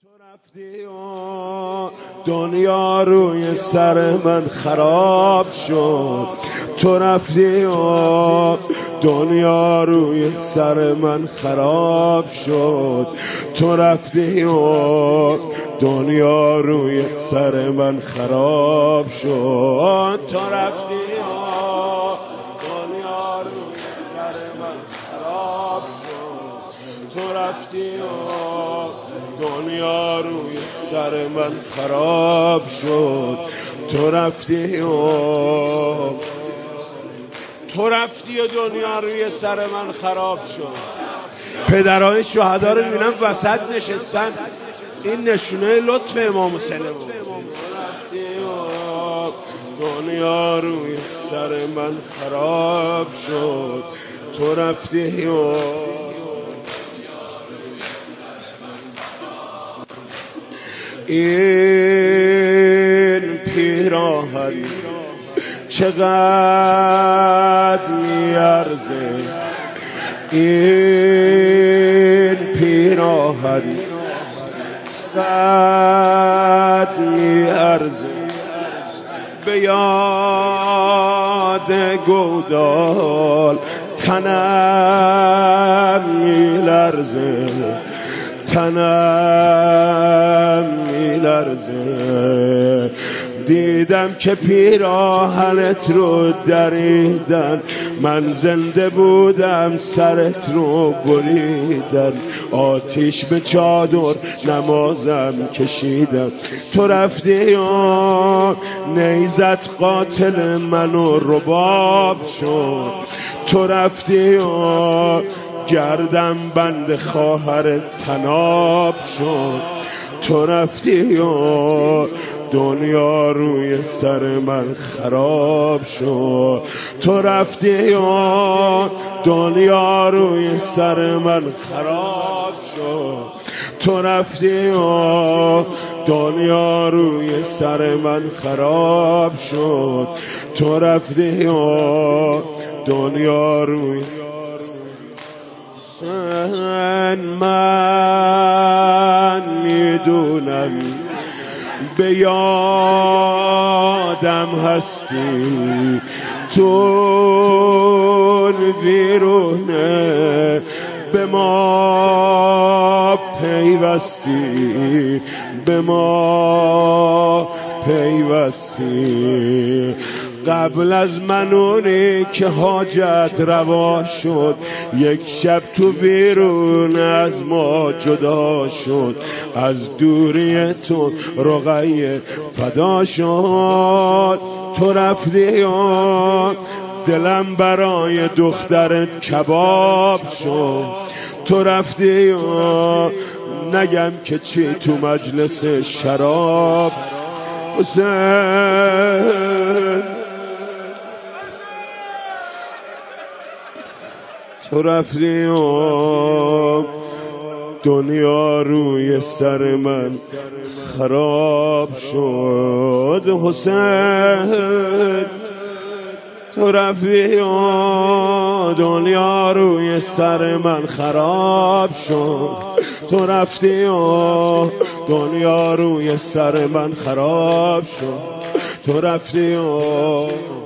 تو رفتی و دنیا روی سر من خراب شد. تو رفتی و دنیا روی سر من خراب شد. تو رفتی و دنیا روی سر من خراب شد. تو رفتی و دنیا روی سر من خراب شد. تو رفتی و دنیا روی سر من خراب شد. تو رفتی و دنیا روی سر من خراب شد. پدرای شهدا رو میبینم وسط نشستن، این نشونه لطف امام حسین بود. دنیا روی سر من خراب شد. تو رفتی و این پیراهن چقدر میارزه، این پیراهن چقدر میارزه، به یاد گودال تنم میلرزه، تنم میلرزه. دیدم که پیراهنت رو دریدن، من زنده بودم سرت رو بریدن، آتیش به چادر نمازم کشیدم. تو رفتی و نیزت قاتل منو رباب شد. تو رفتی و گردم بند خواهر تناب شد. تو رفتی و دنیا روی سر من خراب شد. تو رفتی و دنیا روی سر من خراب شد. تو رفتی و دنیا روی سر من خراب شد. تو رفتی و دنیا روی من میدونم به یادم هستی، تو بیرونه به ما پیوستی، به ما پیوستی. قبل از منونی که حاجت روا شد، یک شب تو بیرون از ما جدا شد، از دوری تو رقیه فدا شد. تو رفتی و دلم برای دخترت کباب شد. تو رفتی و نگم که چی تو مجلس شراب. حسین تو رفتی و دنیا روی سر من خراب شد. حسین تو رفتی و دنیا روی سر من خراب شد. تو رفتی و دنیا روی سر من خراب شد. تو رفتی و